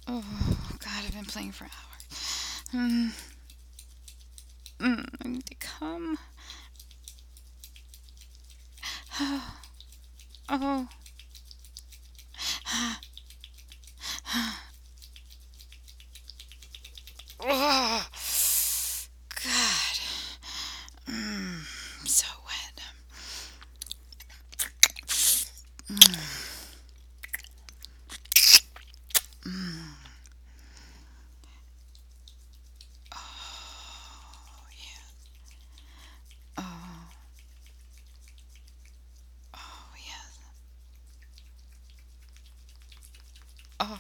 Oh, God, I've been playing for hours. Mm, I need to come. Oh, oh, God. I'm so wet. Oh, yeah. Oh, oh, yes. Oh,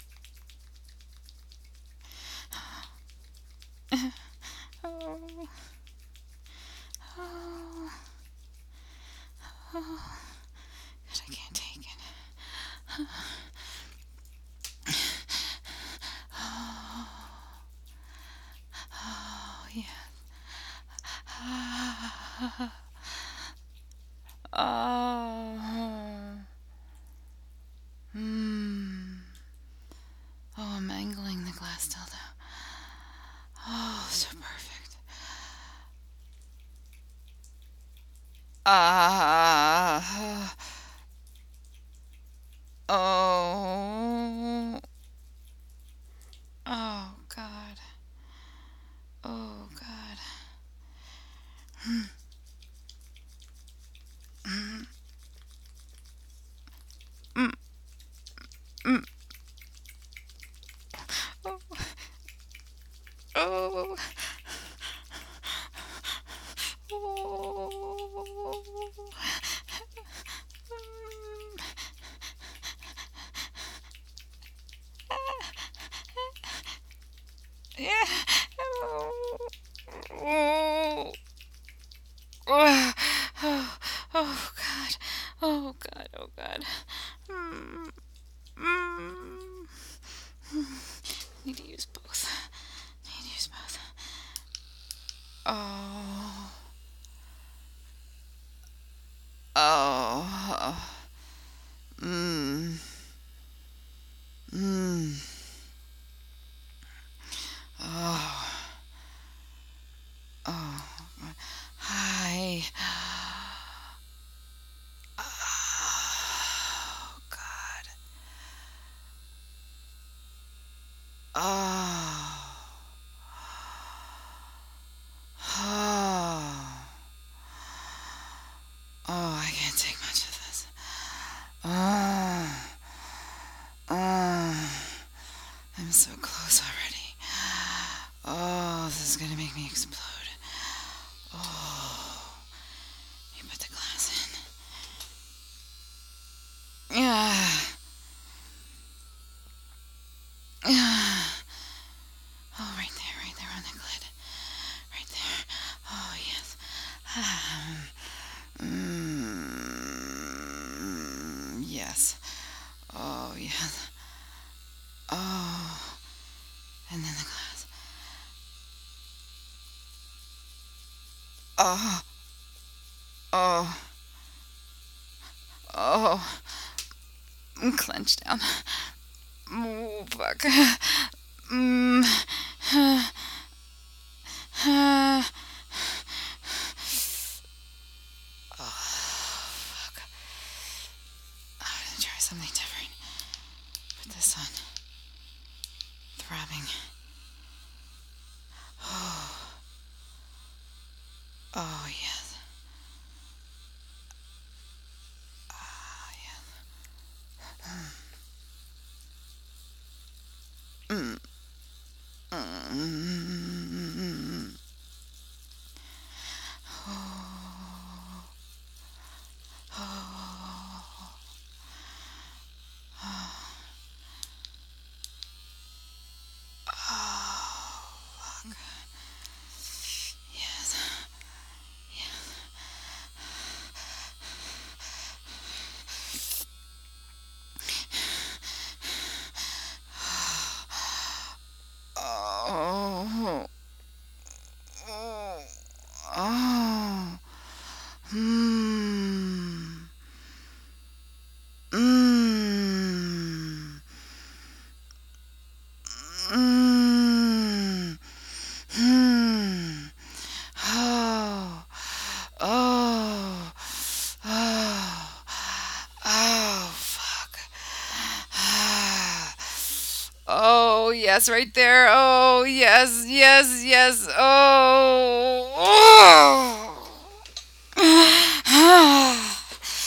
oh, oh, oh. God, I can't take it. Oh, yeah. Oh. Hmm. Oh, I'm angling the glass dildo. Oh, so perfect. Ah. Oh. Oh, God. Oh, God. Mm, mm, mm. Oh. Oh. Oh. Yeah. Oh. Oh. Oh. Oh, God. Oh, God. Oh, God. Mm. Mm. Need to use both. Need to use both. Oh. Oh. Mm. Mm. Oh. Oh. Hi. Oh, God. Oh. Oh. Oh, I can't take much of this. Oh. Oh. I'm so close already. Oh, this is gonna make me explode. Oh. You put the glass in. Yeah. Yeah. Oh, right there on the grid. Right there. Oh, yes. Yes. Oh, yes. Oh, and then the glass. Oh, oh, oh. Clenched down. Oh, fuck. Mm. Oh, fuck. I'm gonna try something different. Put this on. Throbbing. Oh, oh, yes. Oh, yes. Mm. Mm. Oh, oh, oh, fuck. Yes. Yes. Oh. Oh. Oh. Hmm. Hmm. Oh, yes, right there. Oh, yes, yes, yes. Oh. Oh.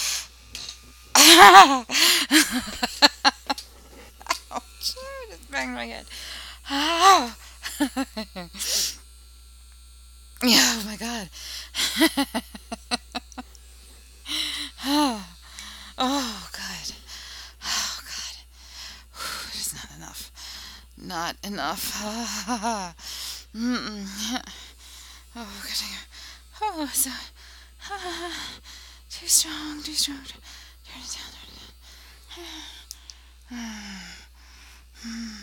Ouch. I just banged my head. Oh. Yeah, oh my God. Oh, oh, God. Oh, God. Whew, it's not enough. Not enough. Mm-mm. Oh, good. Oh, so. Too strong, too strong. Turn it down, turn it down.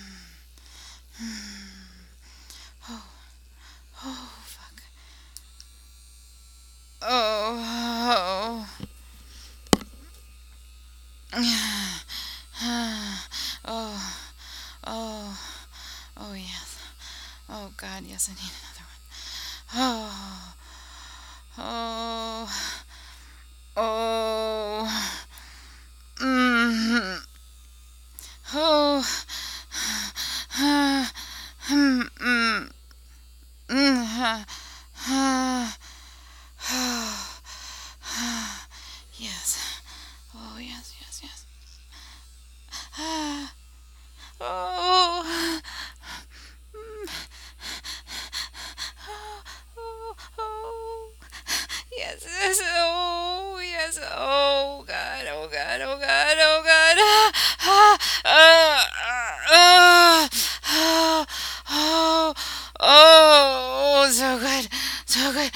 Oh, oh, fuck. Oh, oh. Oh, oh, oh, yes. Oh, God, yes, I need another one. Oh, oh, oh, mm, oh, mm, mm, mm, yes. Oh, yes, yes, yes. Oh, oh, oh, yes, yes, oh, yes, oh, God, oh, God, oh, God, oh, God, oh, oh, oh, so good, so good,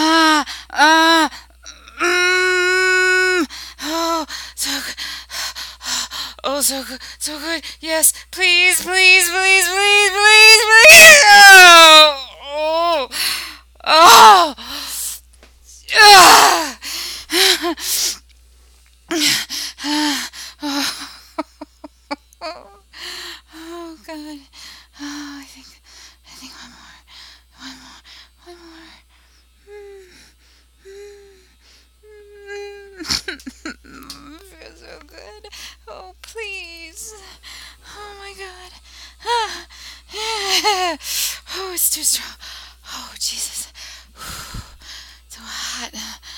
oh, so good, oh, so good, so good, yes, please, please, please, please, please, please, oh, oh, oh, oh God. Oh, I think one more, one more. Feels so good. Oh, please. Oh my God. Oh, it's too strong. Oh, Jesus. So hot.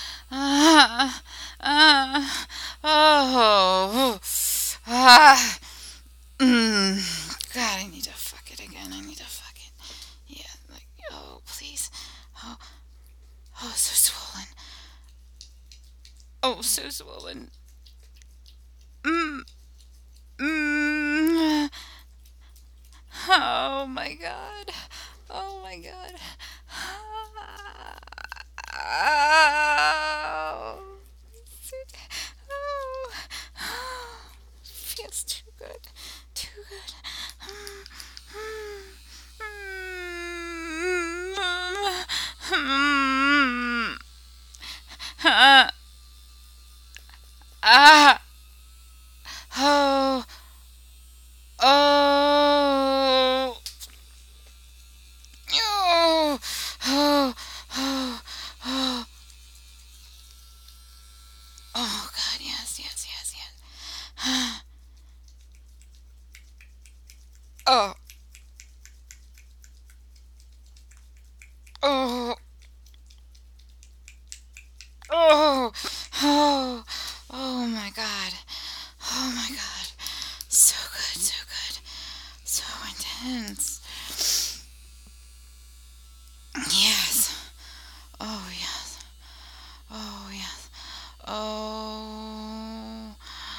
Oh. God, I need to fuck it again. I need to fuck it. Yeah, like, oh, please. Oh, oh, so swollen. Oh, so swollen. Mm, mm. Oh my God. Oh my God. Oh. Oh. Oh. Feels too good. Too good. Ah. Oh. Oh. Oh. Oh. Oh. Oh. Oh God, yes, yes, yes, yes. Oh. Oh. Oh. Oh. Oh my God. Oh my God. So good, so good. So intense. Yes. Oh yes. Oh yes. Oh.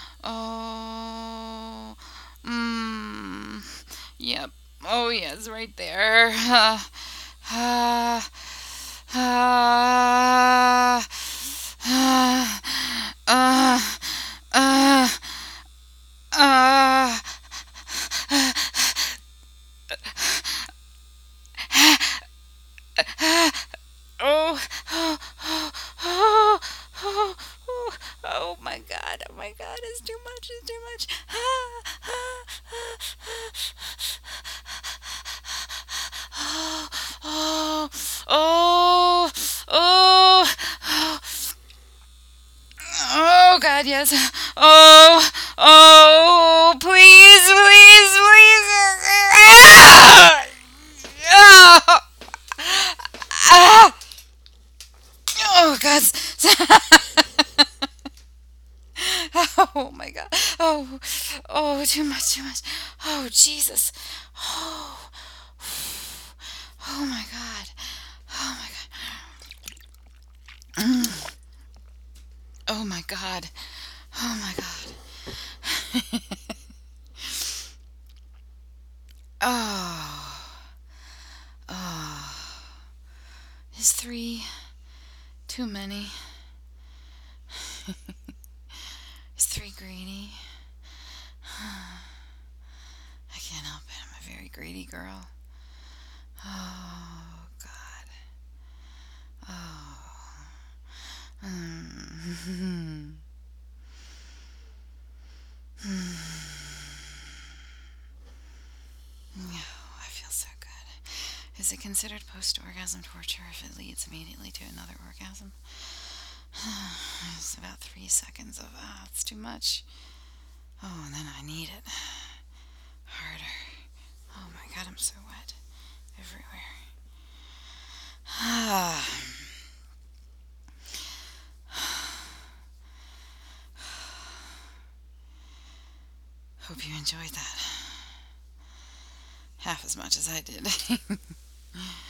Oh. Mmm. Yep. Oh yes, right there. Ah. Ah. Ah. Ah. Ah. Ah. Oh, oh, oh, oh, oh, oh, oh my God, oh my God, it's too much, it's too much. Oh, oh, oh, oh, oh, oh God, yes. Oh, oh, please, please, please. too much, too much. Oh, Jesus. Oh, oh my God. Oh my God. Oh my God. Oh my God. Oh. Oh. Is 3 too many? Is 3 greedy? I can't help it. I'm a very greedy girl. Oh, God. Oh. Oh, I feel so good. Is it considered post-orgasm torture if it leads immediately to another orgasm? It's about 3 seconds of, it's too much. Oh, and then I need it. Harder. Oh my God, I'm so wet. Everywhere. Hope you enjoyed that. Half as much as I did.